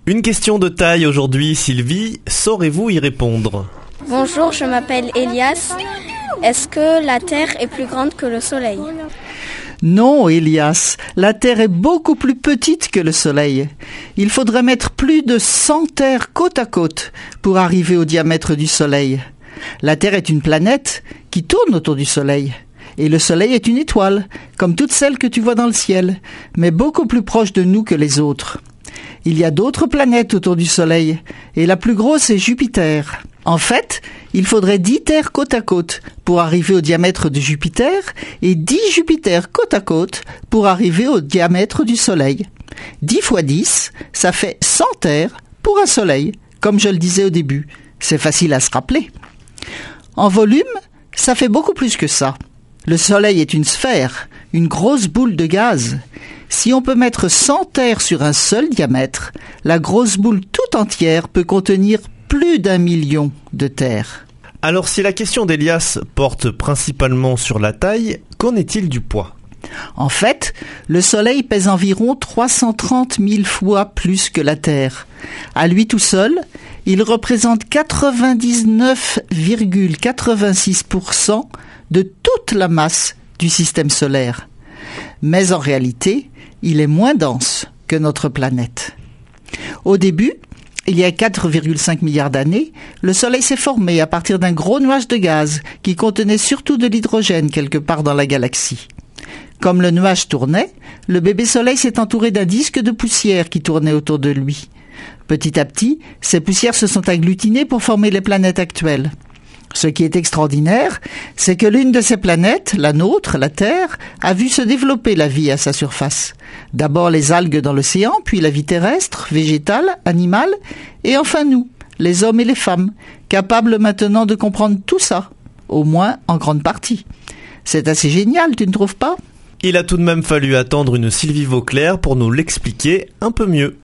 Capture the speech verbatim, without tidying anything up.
Une question de taille aujourd'hui, Sylvie, saurez-vous y répondre ? Bonjour, je m'appelle Elias. Est-ce que la Terre est plus grande que le Soleil ? Non, Elias, la Terre est beaucoup plus petite que le Soleil. Il faudrait mettre plus de cent terres côte à côte pour arriver au diamètre du Soleil. La Terre est une planète qui tourne autour du Soleil. Et le Soleil est une étoile, comme toutes celles que tu vois dans le ciel, mais beaucoup plus proche de nous que les autres. Il y a d'autres planètes autour du Soleil, et la plus grosse est Jupiter. En fait, il faudrait dix terres côte à côte pour arriver au diamètre de Jupiter, et dix Jupiters côte à côte pour arriver au diamètre du Soleil. dix fois dix, ça fait cent terres pour un Soleil, comme je le disais au début. C'est facile à se rappeler. En volume, ça fait beaucoup plus que ça. Le Soleil est une sphère, une grosse boule de gaz. Si on peut mettre cent terres sur un seul diamètre, la grosse boule tout entière peut contenir plus d'un million de terres. Alors si la question d'Elias porte principalement sur la taille, qu'en est-il du poids ? En fait, le Soleil pèse environ trois cent trente mille fois plus que la Terre. À lui tout seul, il représente quatre-vingt-dix-neuf virgule quatre-vingt-six pour cent de toute la masse du système solaire. Mais en réalité, il est moins dense que notre planète. Au début, il y a quatre virgule cinq milliards d'années, le Soleil s'est formé à partir d'un gros nuage de gaz qui contenait surtout de l'hydrogène quelque part dans la galaxie. Comme le nuage tournait, le bébé Soleil s'est entouré d'un disque de poussière qui tournait autour de lui. Petit à petit, ces poussières se sont agglutinées pour former les planètes actuelles. Ce qui est extraordinaire, c'est que l'une de ces planètes, la nôtre, la Terre, a vu se développer la vie à sa surface. D'abord les algues dans l'océan, puis la vie terrestre, végétale, animale, et enfin nous, les hommes et les femmes, capables maintenant de comprendre tout ça, au moins en grande partie. C'est assez génial, tu ne trouves pas ? Il a tout de même fallu attendre une Sylvie Vauclair pour nous l'expliquer un peu mieux.